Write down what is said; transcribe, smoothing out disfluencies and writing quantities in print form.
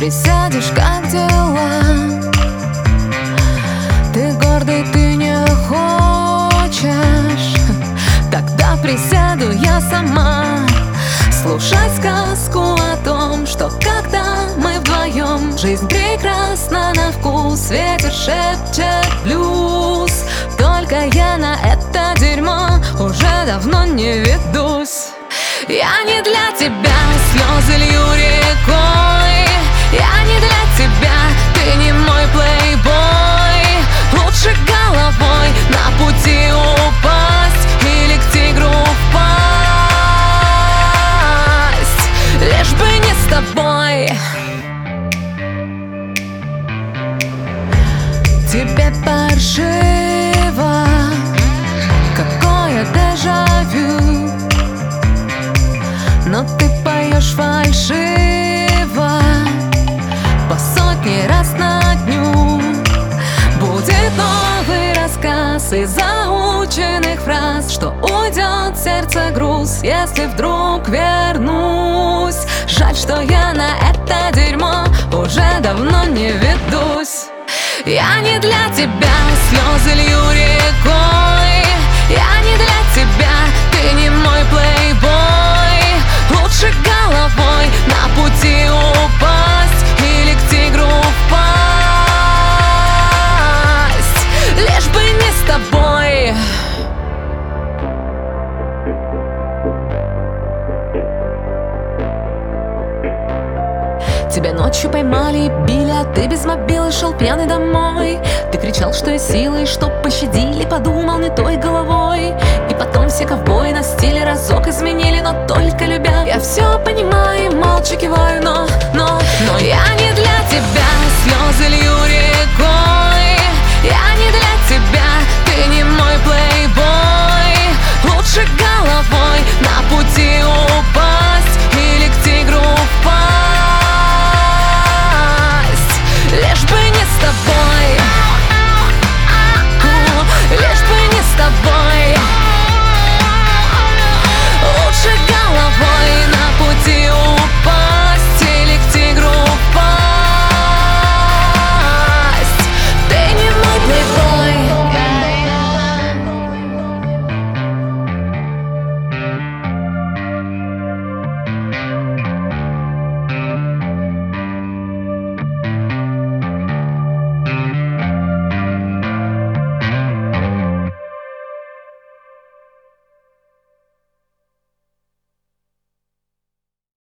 присядешь, как дела? Ты гордый, ты не хочешь, тогда присяду я сама. Слушать сказку о том, что когда мы вдвоем, жизнь прекрасна на вкус. Ветер шепчет блюз, только я на это дерьмо уже давно не ведусь. Я не для тебя слезы лью рекой, я не для тебя, ты не мой плейбой. Лучше головой на пути упасть или к тигру впасть, лишь бы не с тобой. Тебе паршиво, какое дежавю, но ты поешь фальшиво по сотни раз на дню. Будет новый рассказ из заученных фраз, что уйдет в сердце груз, если вдруг вернусь. Жаль, что я на это дерьмо уже давно не ведусь. Я не для тебя слезы лью рекой, я не для тебя, ты не мой плейбой. Лучше головой на пути упасть или к тигру впасть, лишь бы не с тобой. Тебя ночью поймали и били, а ты без мобилы шел пьяный домой. Ты кричал, что есть силы, что пощадили, подумал не той головой. И потом все ковбои на стиле разок изменили, но только любя. Я все понимаю, молча киваю, но